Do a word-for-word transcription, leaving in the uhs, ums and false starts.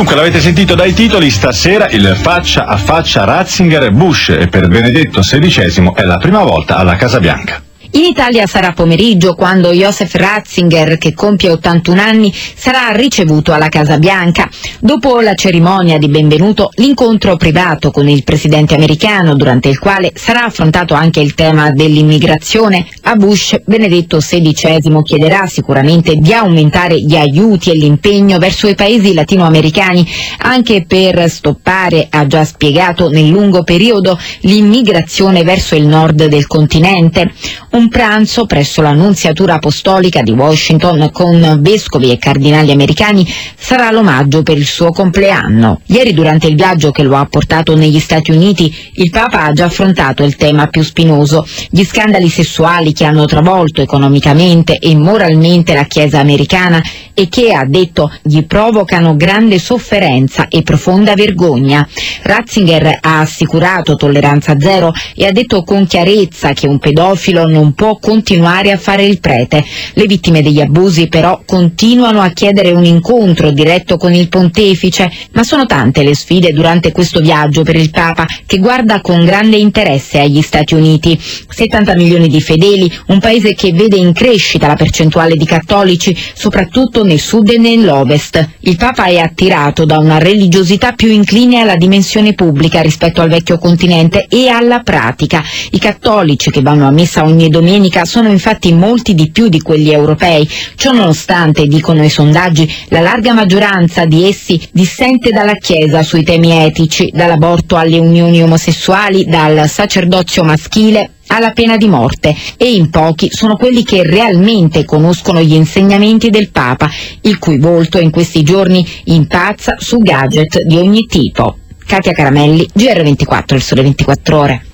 Dunque, l'avete sentito dai titoli, stasera il faccia a faccia Ratzinger-Bush e per Benedetto sedicesimo è la prima volta alla Casa Bianca. In Italia sarà pomeriggio quando Joseph Ratzinger, che compie ottantuno anni, sarà ricevuto alla Casa Bianca. Dopo la cerimonia di benvenuto, l'incontro privato con il presidente americano, durante il quale sarà affrontato anche il tema dell'immigrazione. A Bush, Benedetto sedicesimo chiederà sicuramente di aumentare gli aiuti e l'impegno verso i paesi latinoamericani, anche per stoppare, ha già spiegato, nel lungo periodo l'immigrazione verso il nord del continente. Un pranzo presso la Nunziatura Apostolica di Washington con vescovi e cardinali americani sarà l'omaggio per il suo compleanno. Ieri, durante il viaggio che lo ha portato negli Stati Uniti, il Papa ha già affrontato il tema più spinoso, gli scandali sessuali che hanno travolto economicamente e moralmente la Chiesa americana e che, ha detto, gli provocano grande sofferenza e profonda vergogna. Ratzinger ha assicurato tolleranza zero e ha detto con chiarezza che un pedofilo non può continuare a fare il prete. Le vittime degli abusi però continuano a chiedere un incontro diretto con il pontefice, ma sono tante le sfide durante questo viaggio per il Papa, che guarda con grande interesse agli Stati Uniti. settanta milioni di fedeli, un paese che vede in crescita la percentuale di cattolici, soprattutto nel sud e nell'ovest. Il Papa è attirato da una religiosità più incline alla dimensione pubblica rispetto al vecchio continente e alla pratica. I cattolici che vanno a messa ogni domenica sono infatti molti di più di quelli europei. Ciò nonostante, dicono i sondaggi, la larga maggioranza di essi dissente dalla Chiesa sui temi etici, dall'aborto alle unioni omosessuali, dal sacerdozio maschile alla pena di morte, e in pochi sono quelli che realmente conoscono gli insegnamenti del Papa, il cui volto in questi giorni impazza su gadget di ogni tipo. Katia Caramelli, G R ventiquattro, il Sole ventiquattro Ore.